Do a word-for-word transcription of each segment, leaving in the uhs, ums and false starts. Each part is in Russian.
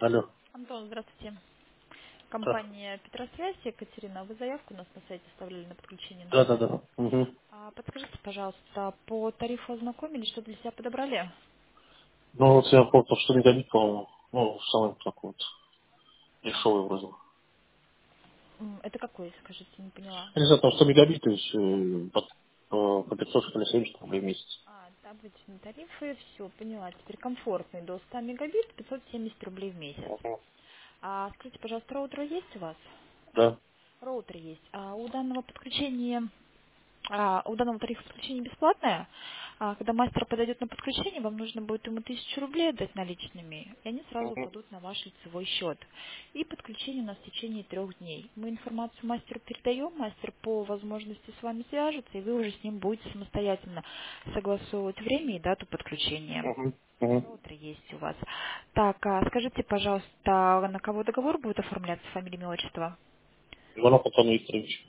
Алло. Антон, здравствуйте. Да, Компания Петросвязь, Екатерина, вы заявку у нас на сайте оставляли на подключение да, да. нового. Да. Угу. А подскажите, пожалуйста, по тарифу ознакомились, что для себя подобрали? Ну вот я помню, что мегабит, по-моему, ну, самый такой вот дешевый вроде. М, Это какой, скажите, не поняла. Я не знаю, там сто мегабит, то есть э, по, по, по пятьсот или семьдесят рублей в месяц. А, это обычные тарифы, все, поняла. Теперь комфортный до ста мегабит, пятьсот семьдесят рублей в месяц. Угу. А скажите, пожалуйста, роутер есть у вас? Да. Роутер есть. А у данного подключения А, у данного тарифа подключение бесплатное. А, когда мастер подойдет на подключение, вам нужно будет ему тысячу рублей отдать наличными, и они сразу Угу. упадут на ваш лицевой счет. И подключение у нас в течение трех дней. Мы информацию мастеру передаем, мастер по возможности с вами свяжется, и вы уже с ним будете самостоятельно согласовывать время и дату подключения. Угу. Угу. Роутер есть у вас. Так, а скажите, пожалуйста, на кого договор будет оформляться, фамилия, имя, отчество? Иванов Антон Викторович.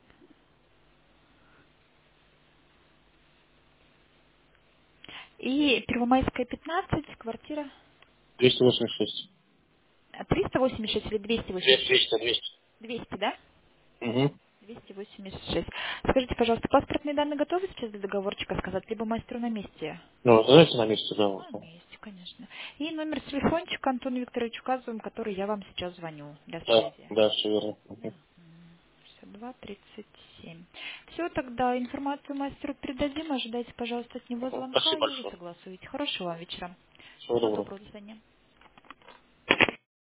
И Первомайская, пятнадцать, квартира двести восемьдесят шесть. А, триста восемьдесят шесть или двести восемьдесят двести, шесть? двести, двести. двести, да? Угу. двести восемьдесят шесть. Скажите, пожалуйста, паспортные данные готовы сейчас для договорчика сказать, либо мастеру на месте? Ну, знаете, на месте, да. На Вот. месте, конечно. И номер телефончика Антону Викторовичу указываем, который я вам сейчас звоню для Да, связи. да, все верно. Угу. шестьдесят два тридцать семь. Все, тогда информацию мастеру передадим. Ожидайте, пожалуйста, от него Угу. звонка Спасибо и уже большое. согласуете. Хорошего вам вечера. Всего Всего доброго. доброго, до свидания.